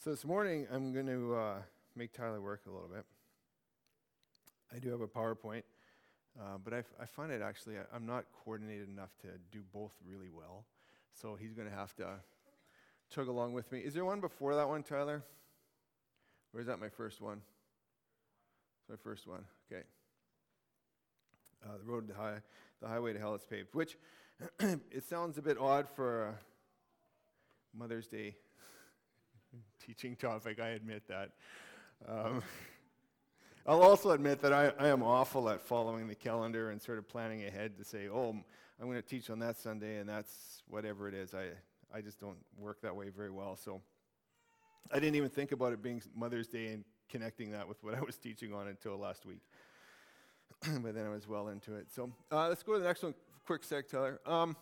So this morning, I'm going to make Tyler work a little bit. I do have a PowerPoint, but I find it actually, I'm not coordinated enough to do both really well. So he's going to have to chug along with me. Is there one before that one, Tyler? Or is that my first one? It's my first one. Okay. The highway to hell is paved, which it sounds a bit odd for a Mother's Day teaching topic. I admit that. I'll also admit that I am awful at following the calendar and sort of planning ahead to say, oh, I'm going to teach on that Sunday, and that's whatever it is. I just don't work that way very well. So I didn't even think about it being Mother's Day and connecting that with what I was teaching on until last week. But then I was well into it. So let's go to the next one. Quick sec, Tyler.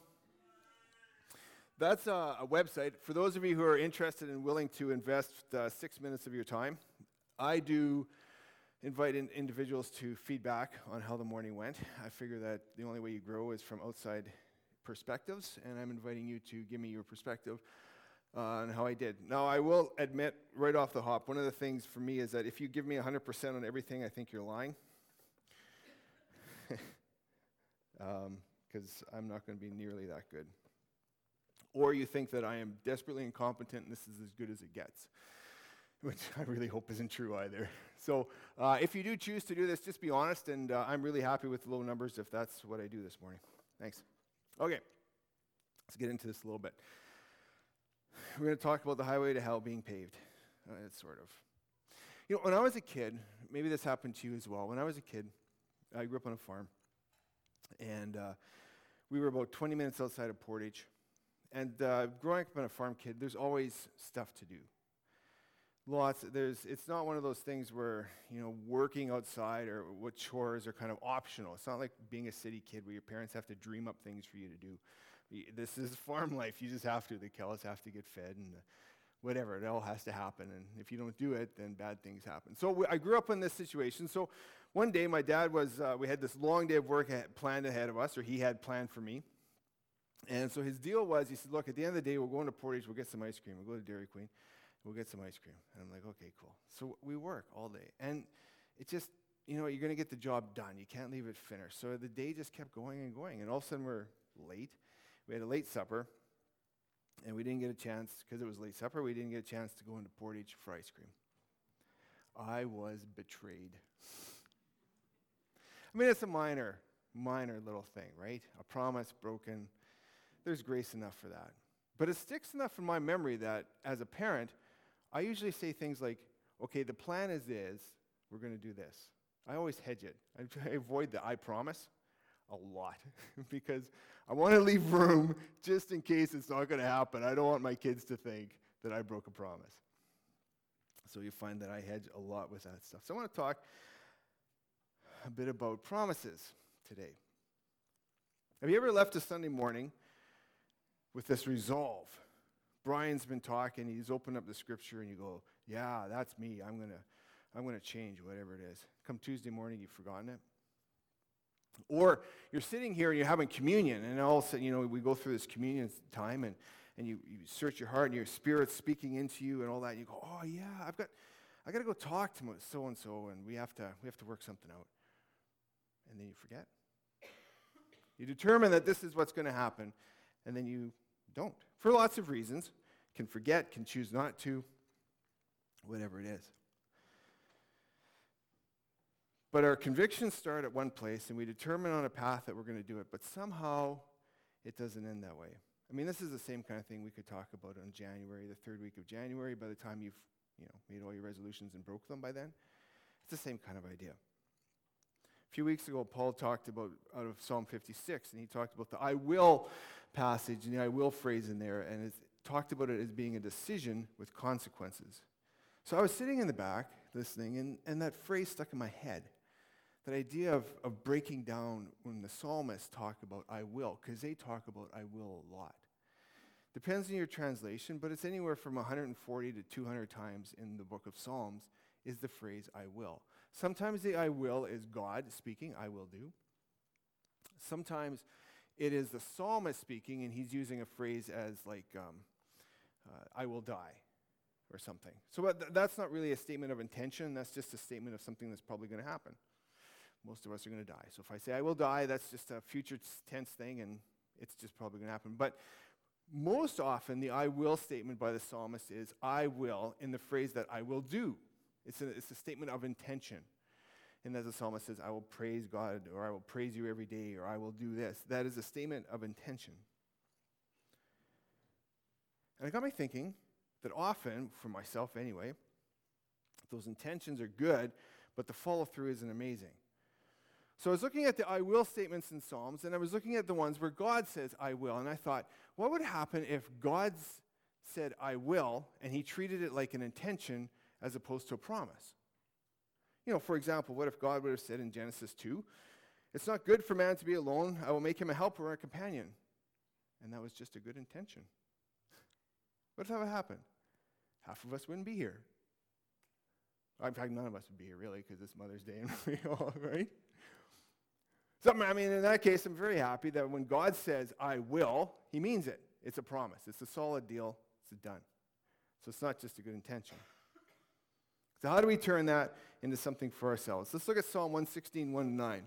That's a website. For those of you who are interested and willing to invest 6 minutes of your time, I do invite individuals to feedback on how the morning went. I figure that the only way you grow is from outside perspectives, and I'm inviting you to give me your perspective on how I did. Now, I will admit right off the hop, one of the things for me is that if you give me 100% on everything, I think you're lying. Because I'm not going to be nearly that good. Or you think that I am desperately incompetent and this is as good as it gets, which I really hope isn't true either. So if you do choose to do this, just be honest, and I'm really happy with the low numbers if that's what I do this morning. Thanks. Okay, let's get into this a little bit. We're going to talk about the highway to hell being paved. It's sort of. You know, when I was a kid, maybe this happened to you as well. When I was a kid, I grew up on a farm, and we were about 20 minutes outside of Portage. And growing up on a farm kid, there's always stuff to do. It's not one of those things where, working outside or what chores are kind of optional. It's not like being a city kid where your parents have to dream up things for you to do. This is farm life. You just have to. The cows have to get fed and whatever. It all has to happen. And if you don't do it, then bad things happen. So I grew up in this situation. So one day my dad we had this long day of work planned ahead of us, or he had planned for me. And so his deal was, he said, look, at the end of the day, we're going to Portage, we'll get some ice cream. We'll go to Dairy Queen, we'll get some ice cream. And I'm like, okay, cool. So we work all day. And it just, you're going to get the job done. You can't leave it finished. So the day just kept going and going. And all of a sudden we're late. We had a late supper. And we didn't get a chance, because it was late supper, we didn't get a chance to go into Portage for ice cream. I was betrayed. I mean, it's a minor little thing, right? A promise broken. There's grace enough for that. But it sticks enough in my memory that as a parent, I usually say things like, okay, the plan is we're going to do this. I always hedge it. I avoid the I promise a lot because I want to leave room just in case it's not going to happen. I don't want my kids to think that I broke a promise. So you find that I hedge a lot with that stuff. So I want to talk a bit about promises today. Have you ever left a Sunday morning with this resolve? Brian's been talking, he's opened up the scripture, and you go, yeah, that's me. I'm gonna change whatever it is. Come Tuesday morning, you've forgotten it. Or you're sitting here and you're having communion, and all of a sudden, we go through this communion time, and you search your heart, and your spirit's speaking into you and all that, and you go, oh yeah, I got to go talk to so and so, and we have to work something out. And then you forget. You determine that this is what's going to happen, and then you don't. For lots of reasons. Can forget, can choose not to, whatever it is. But our convictions start at one place, and we determine on a path that we're going to do it, but somehow it doesn't end that way. I mean, this is the same kind of thing we could talk about on January, the third week of January. By the time you've made all your resolutions and broke them by then, it's the same kind of idea. A few weeks ago, Paul talked about out of Psalm 56, and he talked about the I will passage and the I will phrase in there, and it talked about it as being a decision with consequences. So I was sitting in the back listening, and that phrase stuck in my head, that idea of breaking down when the psalmists talk about I will, because they talk about I will a lot. Depends on your translation, but it's anywhere from 140 to 200 times in the book of Psalms is the phrase I will. Sometimes the I will is God speaking, I will do. Sometimes it is the psalmist speaking, and he's using a phrase as like, I will die. or something. So that's not really a statement of intention. That's just a statement of something that's probably going to happen. Most of us are going to die. So if I say I will die, that's just a future tense thing, and it's just probably going to happen. But most often, the I will statement by the psalmist is I will in the phrase that I will do. It's a statement of intention. And as the psalmist says, I will praise God, or I will praise you every day, or I will do this. That is a statement of intention. And it got me thinking that often, for myself anyway, those intentions are good, but the follow-through isn't amazing. So I was looking at the I will statements in Psalms, and I was looking at the ones where God says I will, and I thought, what would happen if God said I will, and he treated it like an intention as opposed to a promise? You know, for example, what if God would have said in Genesis 2, it's not good for man to be alone, I will make him a helper or a companion. And that was just a good intention. What if that would happen? Half of us wouldn't be here. In fact, none of us would be here, really, because it's Mother's Day and we all, right? So, I mean, in that case, I'm very happy that when God says, I will, he means it. It's a promise. It's a solid deal. It's done. So it's not just a good intention. So how do we turn that into something for ourselves? Let's look at Psalm 116, 1-9.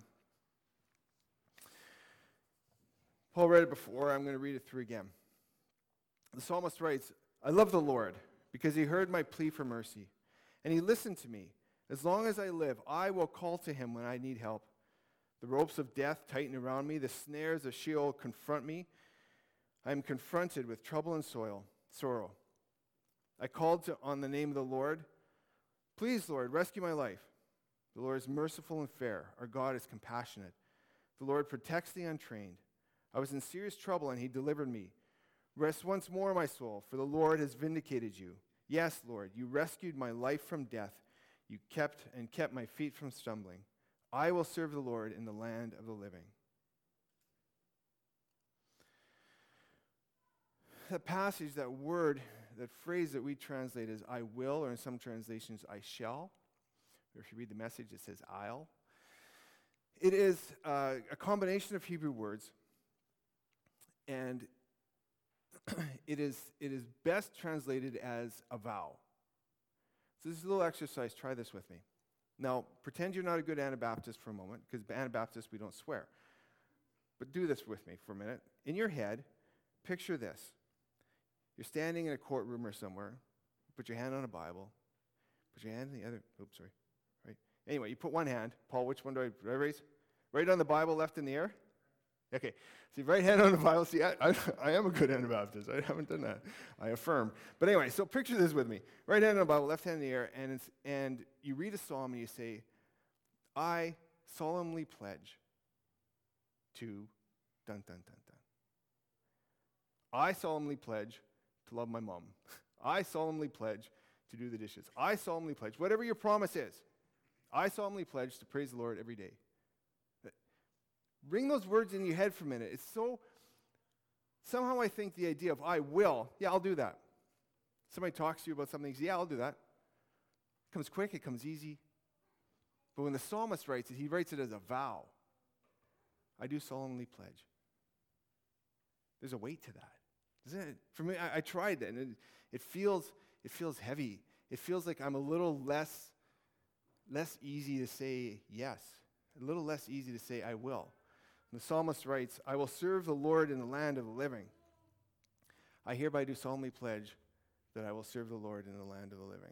Paul read it before. I'm going to read it through again. The psalmist writes, I love the Lord because he heard my plea for mercy, and he listened to me. As long as I live, I will call to him when I need help. The ropes of death tighten around me. The snares of Sheol confront me. I am confronted with trouble and sorrow. I called on the name of the Lord. Please, Lord, rescue my life. The Lord is merciful and fair. Our God is compassionate. The Lord protects the untrained. I was in serious trouble, and he delivered me. Rest once more, my soul, for the Lord has vindicated you. Yes, Lord, you rescued my life from death. You kept my feet from stumbling. I will serve the Lord in the land of the living. That passage, that word, that phrase that we translate as I will, or in some translations, I shall. Or if you read the Message, it says I'll. It is a combination of Hebrew words, and it is best translated as a vow. So this is a little exercise. Try this with me. Now, pretend you're not a good Anabaptist for a moment, because Anabaptists, we don't swear. But do this with me for a minute. In your head, picture this. You're standing in a courtroom or somewhere. Put your hand on a Bible. Put your hand in the other. Oops, sorry. Right. Anyway, you put one hand. Paul, which one do I raise? Right on the Bible, left in the air? Okay. See, right hand on the Bible. See, I am a good Anabaptist. I haven't done that. I affirm. But anyway, so picture this with me. Right hand on the Bible, left hand in the air, and you read a psalm and you say, I solemnly pledge to dun, dun, dun, dun. I solemnly pledge to love my mom. I solemnly pledge to do the dishes. I solemnly pledge, whatever your promise is, I solemnly pledge to praise the Lord every day. Bring those words in your head for a minute. It's somehow I think the idea of I will, yeah, I'll do that. Somebody talks to you about something, yeah, I'll do that. It comes quick, it comes easy. But when the psalmist writes it, he writes it as a vow. I do solemnly pledge. There's a weight to that. Isn't it? For me, I tried that, and it feels heavy. It feels like I'm a little less easy to say yes, a little less easy to say I will. And the psalmist writes, I will serve the Lord in the land of the living. I hereby do solemnly pledge that I will serve the Lord in the land of the living.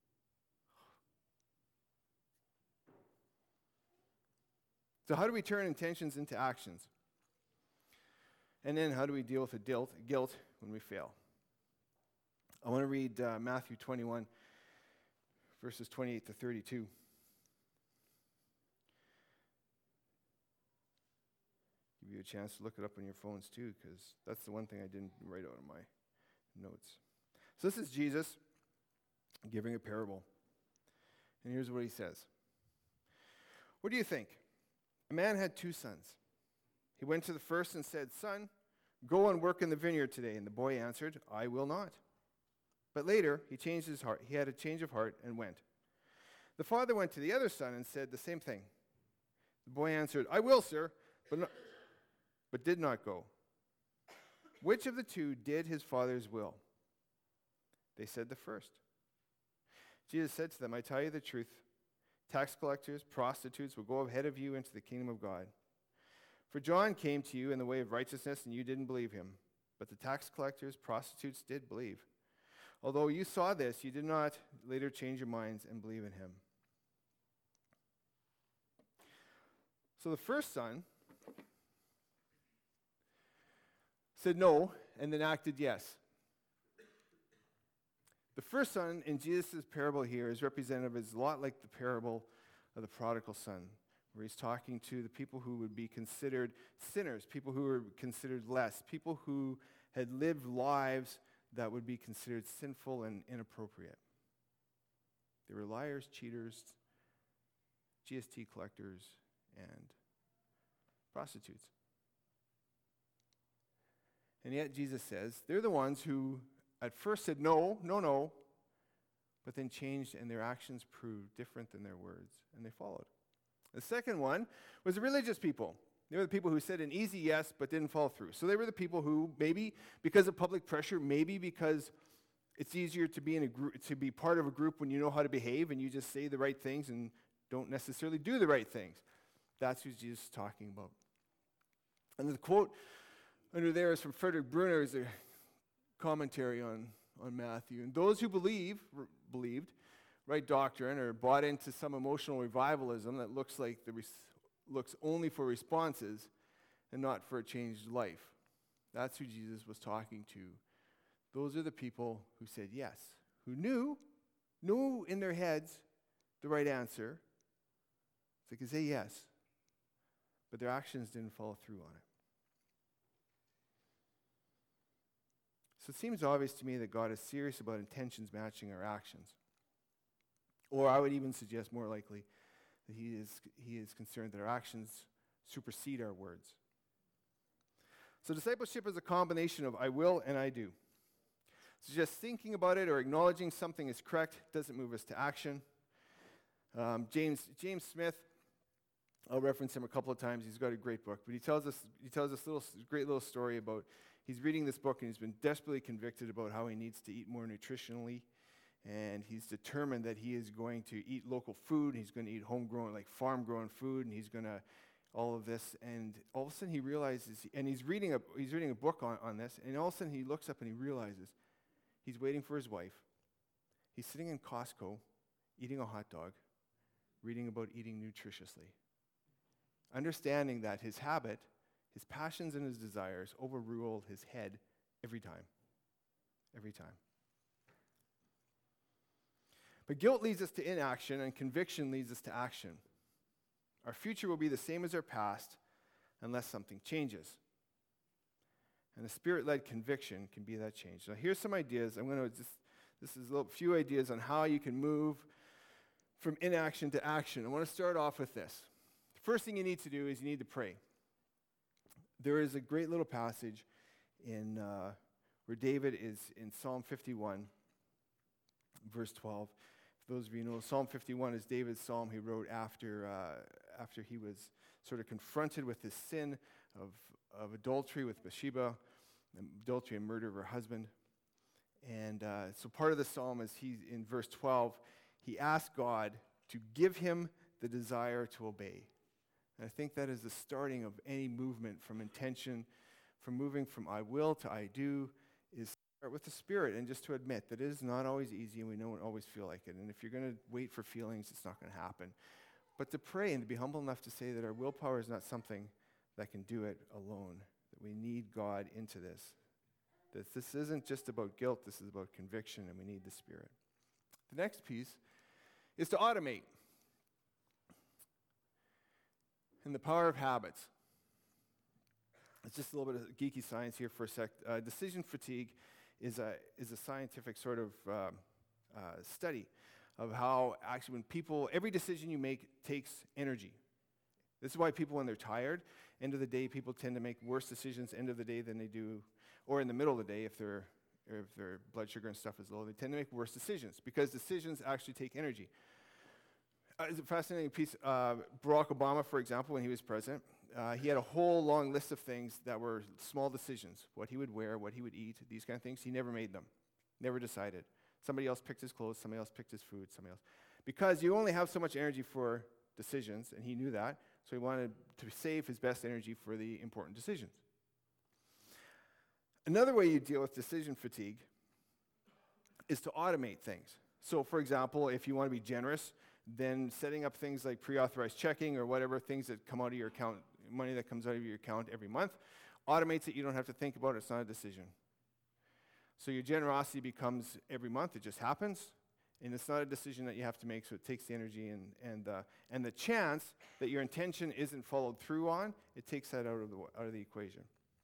So how do we turn intentions into actions? And then how do we deal with the guilt when we fail? I want to read Matthew 21, verses 28 to 32. Give you a chance to look it up on your phones too, because that's the one thing I didn't write out in my notes. So this is Jesus giving a parable. And here's what he says. What do you think? A man had 2 sons. He went to the first and said, Son, go and work in the vineyard today. And the boy answered, I will not. But later he changed his heart. He had a change of heart and went. The father went to the other son and said the same thing. The boy answered, I will, sir, but did not go. Which of the 2 did his father's will? They said the first. Jesus said to them, I tell you the truth, tax collectors, prostitutes will go ahead of you into the kingdom of God. For John came to you in the way of righteousness, and you didn't believe him. But the tax collectors, prostitutes did believe. Although you saw this, you did not later change your minds and believe in him. So the first son said no and then acted yes. The first son in Jesus' parable here is representative, is a lot like the parable of the prodigal son, where he's talking to the people who would be considered sinners, people who were considered less, people who had lived lives that would be considered sinful and inappropriate. They were liars, cheaters, GST collectors, and prostitutes. And yet Jesus says they're the ones who at first said no, no, no, but then changed and their actions proved different than their words, and they followed. The second one was the religious people. They were the people who said an easy yes but didn't follow through. So they were the people who, maybe because of public pressure, maybe because it's easier to be in a group, to be part of a group when you know how to behave and you just say the right things and don't necessarily do the right things. That's who Jesus is talking about. And the quote under there is from Frederick Bruner, is a commentary on Matthew. And those who believed right doctrine or bought into some emotional revivalism that looks only for responses and not for a changed life. That's who Jesus was talking to. Those are the people who said yes, who knew in their heads the right answer. They could say yes, but their actions didn't follow through on it. So it seems obvious to me that God is serious about intentions matching our actions. Or I would even suggest more likely that he is concerned that our actions supersede our words. So discipleship is a combination of I will and I do. So just thinking about it or acknowledging something is correct doesn't move us to action. James Smith, I'll reference him a couple of times. He's got a great book, but he tells us great little story about he's reading this book and he's been desperately convicted about how he needs to eat more nutritionally. And he's determined that he is going to eat local food. He's going to eat homegrown, like farm-grown food, and he's going to all of this. And all of a sudden he realizes, and he's reading a book on this, and all of a sudden he looks up and he realizes he's waiting for his wife. He's sitting in Costco, eating a hot dog, reading about eating nutritiously, understanding that his habit, his passions and his desires overrule his head every time. Every time. But guilt leads us to inaction, and conviction leads us to action. Our future will be the same as our past unless something changes. And a spirit-led conviction can be that change. Now here's some ideas. This is a few ideas on how you can move from inaction to action. I want to start off with this. The first thing you need to do is you need to pray. There is a great little passage in where David is in Psalm 51, verse 12. For those of you who know, Psalm 51 is David's psalm he wrote after he was sort of confronted with his sin of adultery with Bathsheba, adultery and murder of her husband. And so part of the psalm is in verse 12, he asked God to give him the desire to obey. And I think that is the starting of any movement from intention, from moving from I will to I do, is start with the Spirit and just to admit that it is not always easy and we don't always feel like it. And if you're going to wait for feelings, it's not going to happen. But to pray and to be humble enough to say that our willpower is not something that can do it alone, that we need God into this. That this isn't just about guilt, this is about conviction, and we need the Spirit. The next piece is to automate. And the power of habits. It's just a little bit of geeky science here for a sec. Decision fatigue is a scientific sort of study of how actually every decision you make takes energy. This is why people, when they're tired, end of the day, people tend to make worse decisions end of the day than they do, or in the middle of the day if their blood sugar and stuff is low, they tend to make worse decisions because decisions actually take energy. It's a fascinating piece. Barack Obama, for example, when he was president, he had a whole long list of things that were small decisions, what he would wear, what he would eat, these kind of things. He never made them, never decided. Somebody else picked his clothes, somebody else picked his food, somebody else. Because you only have so much energy for decisions, and he knew that, so he wanted to save his best energy for the important decisions. Another way you deal with decision fatigue is to automate things. So, for example, if you want to be generous, then setting up things like pre-authorized checking or whatever, things that come out of your account, money that comes out of your account every month, automates it. You don't have to think about it. It's not a decision. So your generosity becomes every month. It just happens. And it's not a decision that you have to make, so it takes the energy and the chance that your intention isn't followed through on, it takes that out of the equation.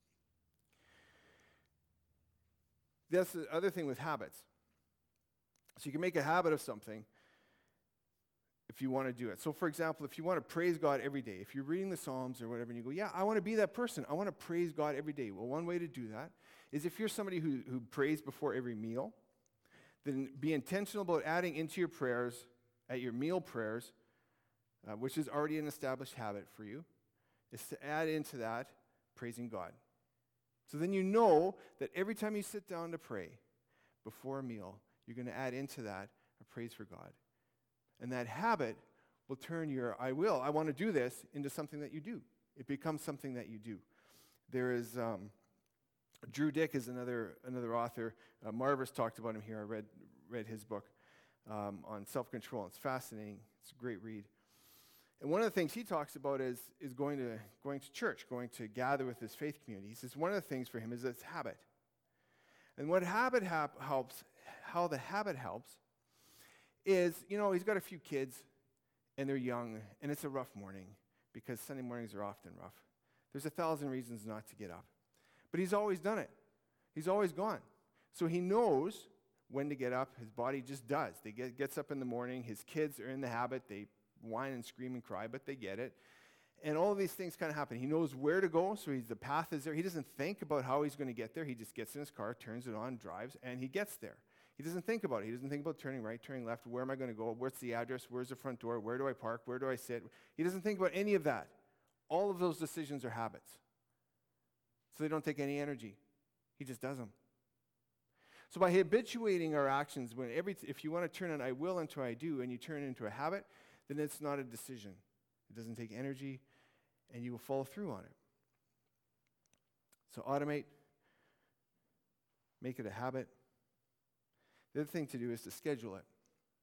That's the other thing with habits. So you can make a habit of something if you want to do it. So for example, if you want to praise God every day, if you're reading the Psalms or whatever, and you go, yeah, I want to be that person. I want to praise God every day. Well, one way to do that is if you're somebody who prays before every meal, then be intentional about adding into your prayers, at your meal prayers, which is already an established habit for you, is to add into that praising God. So then you know that every time you sit down to pray before a meal, you're going to add into that a praise for God. And that habit will turn your I want to do this into something that you do. It becomes something that you do. There is Drew Dick is another author. Marvis talked about him here. I read his book on self-control. It's fascinating. It's a great read. And one of the things he talks about is going to church, going to gather with his faith community. He says one of the things for him is it's habit. And what habit helps, how the habit helps, is, he's got a few kids, and they're young, and it's a rough morning, because Sunday mornings are often rough. There's 1,000 reasons not to get up. But he's always done it. He's always gone. So he knows when to get up. His body just does. Gets up in the morning. His kids are in the habit. They whine and scream and cry, but they get it. And all of these things kind of happen. He knows where to go, so the path is there. He doesn't think about how he's going to get there. He just gets in his car, turns it on, drives, and he gets there. He doesn't think about it. He doesn't think about turning right, turning left. Where am I going to go? Where's the address? Where's the front door? Where do I park? Where do I sit? He doesn't think about any of that. All of those decisions are habits. So they don't take any energy. He just does them. So by habituating our actions, if you want to turn an I will into I do, and you turn it into a habit, then it's not a decision. It doesn't take energy, and you will follow through on it. So automate, make it a habit. The other thing to do is to schedule it.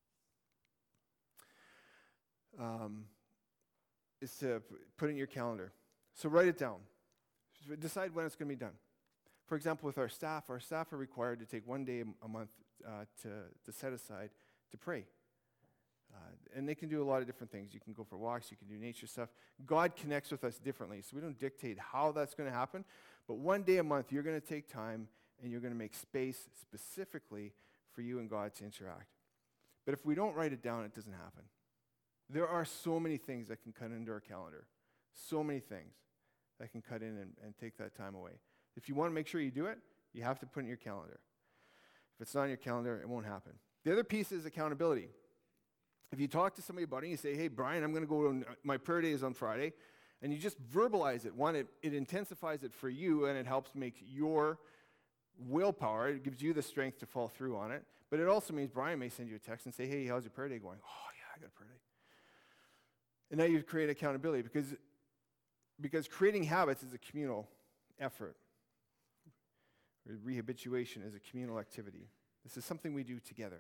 Is to put it in your calendar. So write it down. Decide when it's going to be done. For example, with our staff are required to take one day a month to set aside to pray. And they can do a lot of different things. You can go for walks, you can do nature stuff. God connects with us differently, so we don't dictate how that's going to happen. But one day a month, you're going to take time and you're going to make space specifically for you and God to interact. But if we don't write it down, it doesn't happen. There are so many things that can cut into our calendar. So many things that can cut in and take that time away. If you want to make sure you do it, you have to put it in your calendar. If it's not in your calendar, it won't happen. The other piece is accountability. If you talk to somebody about it and you say, hey, Brian, I'm going to go, my prayer day is on Friday, and you just verbalize it. One, it intensifies it for you, and it helps make your willpower. It gives you the strength to follow through on it. But it also means Brian may send you a text and say, hey, how's your prayer day going? Oh, yeah, I got a prayer day. And now you create accountability because creating habits is a communal effort. Rehabituation is a communal activity. This is something we do together.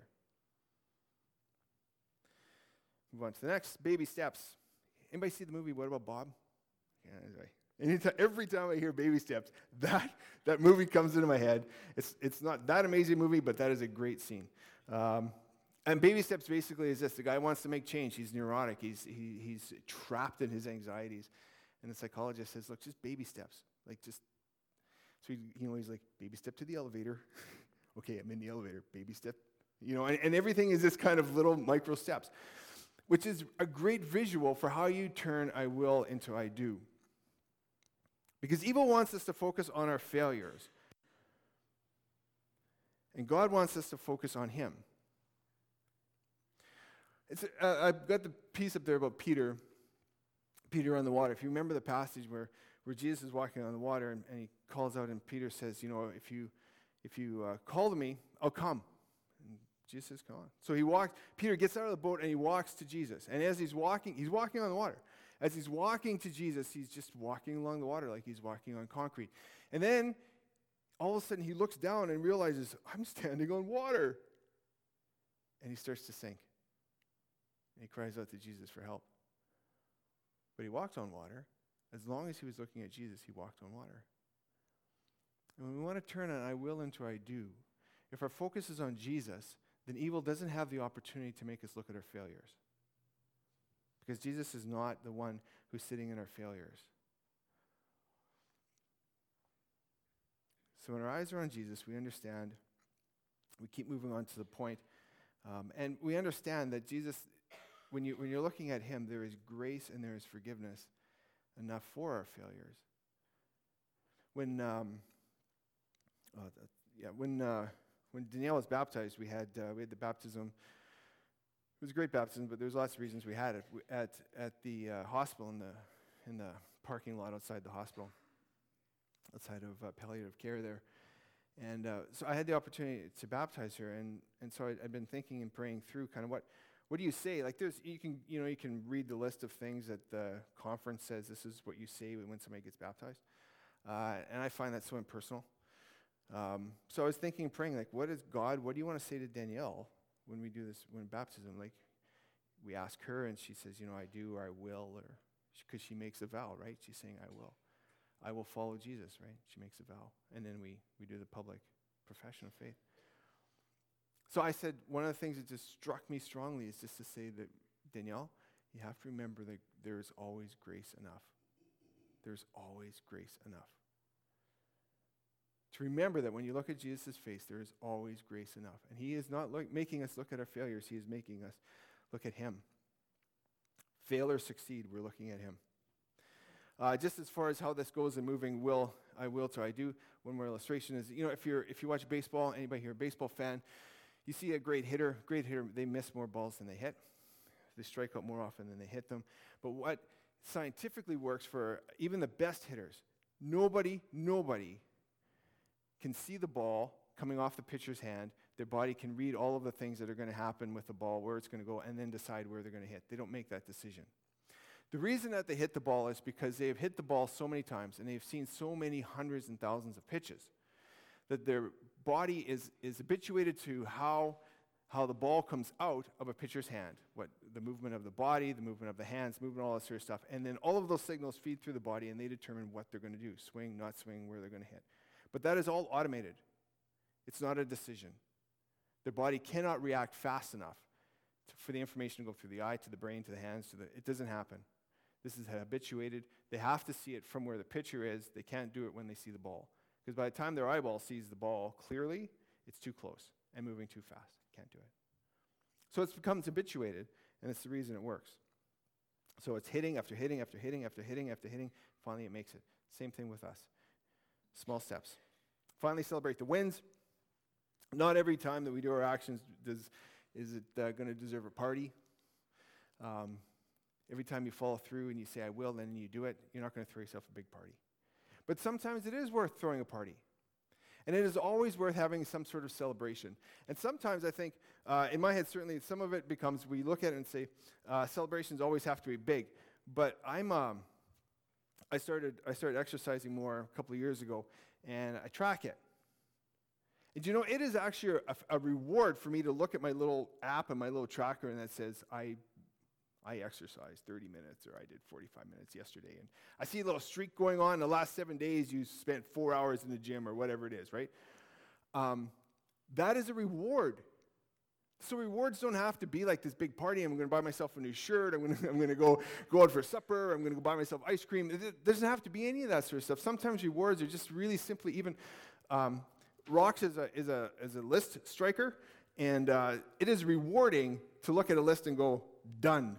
Move on to the next, baby steps. Anybody see the movie What About Bob? Yeah, every time I hear baby steps, that movie comes into my head. It's not that amazing movie, but that is a great scene. And baby steps basically is this: the guy wants to make change. He's neurotic. He's trapped in his anxieties, and the psychologist says, "Look, just baby steps. So he's like, baby step to the elevator. Okay, I'm in the elevator. Baby step, and everything is this kind of little micro steps, which is a great visual for how you turn I will into I do. Because evil wants us to focus on our failures, and God wants us to focus on Him. I've got the piece up there about Peter on the water. If you remember the passage where Jesus is walking on the water and he calls out, and Peter says, if you call to me, I'll come. And Jesus says, come on. So Peter gets out of the boat and he walks to Jesus. And as he's walking on the water. As he's walking to Jesus, he's just walking along the water like he's walking on concrete. And then, all of a sudden, he looks down and realizes, I'm standing on water. And he starts to sink. And he cries out to Jesus for help. But he walked on water. As long as he was looking at Jesus, he walked on water. And when we want to turn an I will into I do, if our focus is on Jesus, then evil doesn't have the opportunity to make us look at our failures. Because Jesus is not the one who's sitting in our failures. So when our eyes are on Jesus, we understand, we keep moving on to the point, and we understand that Jesus, when you're looking at him, there is grace and there is forgiveness enough for our failures. When Danielle was baptized, we had the baptism. It was a great baptism, but there was lots of reasons we had it at the hospital in the parking lot outside the hospital, outside of palliative care there. And so I had the opportunity to baptize her, and so I'd been thinking and praying through kind of what do you say? Like you can read the list of things that the conference says this is what you say when somebody gets baptized, and I find that so impersonal. So I was thinking and praying, like, what do you want to say to Danielle when we do this, when baptism? Like, we ask her, and she says, I do, or I will, or because she makes a vow, right? She's saying, I will follow Jesus, right? She makes a vow. And then we do the public profession of faith. So I said, one of the things that just struck me strongly is just to say that, Danielle, you have to remember that there's always grace enough. There's always grace enough. To remember that when you look at Jesus' face, there is always grace enough. And he is not making us look at our failures. He is making us look at him. Fail or succeed, we're looking at him. Just as far as how this goes in moving I will to I do, one more illustration is, if you watch baseball, anybody here a baseball fan, you see a great hitter, they miss more balls than they hit. They strike out more often than they hit them. But what scientifically works for even the best hitters, nobody can see the ball coming off the pitcher's hand. Their body can read all of the things that are going to happen with the ball, where it's going to go, and then decide where they're going to hit. They don't make that decision. The reason that they hit the ball is because they have hit the ball so many times, and they've seen so many hundreds and thousands of pitches, that their body is habituated to how the ball comes out of a pitcher's hand, the movement of the body, the movement of the hands, movement, all that sort of stuff. And then all of those signals feed through the body, and they determine what they're going to do, swing, not swing, where they're going to hit. But that is all automated. It's not a decision. Their body cannot react fast enough for the information to go through the eye, to the brain, to the hands, it doesn't happen. This is habituated. They have to see it from where the pitcher is. They can't do it when they see the ball. Because by the time their eyeball sees the ball clearly, it's too close and moving too fast. Can't do it. So it becomes habituated, and it's the reason it works. So it's hitting after hitting after hitting after hitting after hitting. Finally, it makes it. Same thing with us. Small steps. Finally, celebrate the wins. Not every time that we do our actions is it going to deserve a party. Every time you follow through and you say, I will, then you do it, you're not going to throw yourself a big party. But sometimes it is worth throwing a party. And it is always worth having some sort of celebration. And sometimes I think, in my head certainly, some of it becomes, we look at it and say, celebrations always have to be big. But I started exercising more a couple of years ago, and I track it. And it is actually a reward for me to look at my little app and my little tracker, and that says, I exercised 30 minutes, or I did 45 minutes yesterday. And I see a little streak going on. In the last 7 days, you spent 4 hours in the gym, or whatever it is, right? That is a reward. So rewards don't have to be like this big party. I'm going to buy myself a new shirt. I'm going to go out for supper. I'm going to go buy myself ice cream. It doesn't have to be any of that sort of stuff. Sometimes rewards are just really simply even. Rocks is a list striker, and it is rewarding to look at a list and go, done.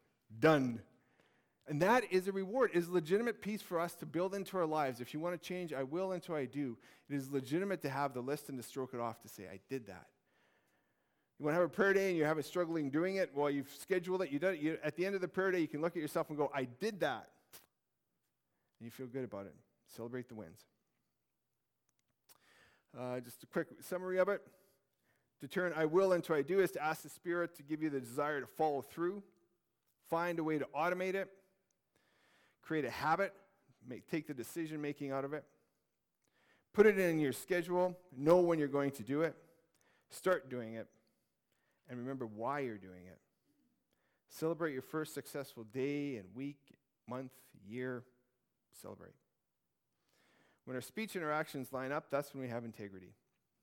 And that is a reward. It is a legitimate piece for us to build into our lives. If you want to change I will into I do, it is legitimate to have the list and to stroke it off to say, I did that. You want to have a prayer day and you're having struggling doing it? Well, you've scheduled it. At the end of the prayer day, you can look at yourself and go, I did that. And you feel good about it. Celebrate the wins. Just a quick summary of it. To turn I will into I do is to ask the Spirit to give you the desire to follow through, find a way to automate it, create a habit, take the decision making out of it, put it in your schedule, know when you're going to do it, start doing it, and remember why you're doing it. Celebrate your first successful day and week, month, year. Celebrate. When our speech and our actions line up, that's when we have integrity.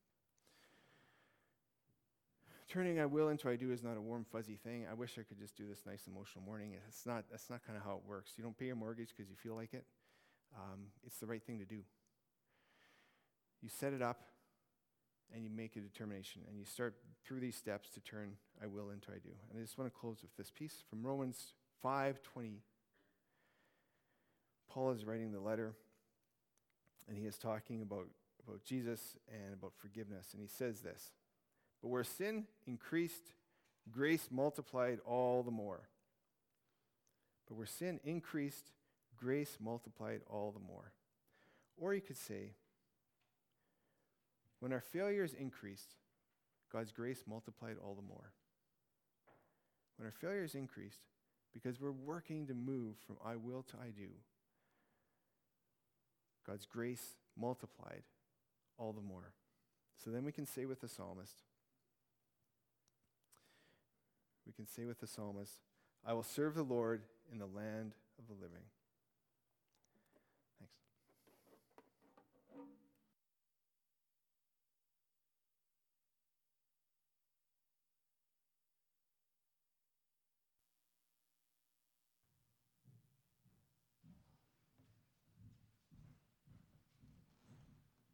Turning I will into I do is not a warm, fuzzy thing. I wish I could just do this nice emotional morning. That's not kind of how it works. You don't pay your mortgage because you feel like it. It's the right thing to do. You set it up, and you make a determination, and you start through these steps to turn I will into I do. And I just want to close with this piece from Romans 5:20. Paul is writing the letter, and he is talking about Jesus and about forgiveness, and he says this: "But where sin increased, grace multiplied all the more." But where sin increased, grace multiplied all the more. Or you could say, when our failures increased, God's grace multiplied all the more. When our failures increased, because we're working to move from I will to I do, God's grace multiplied all the more. So then we can say with the psalmist, I will serve the Lord in the land of the living.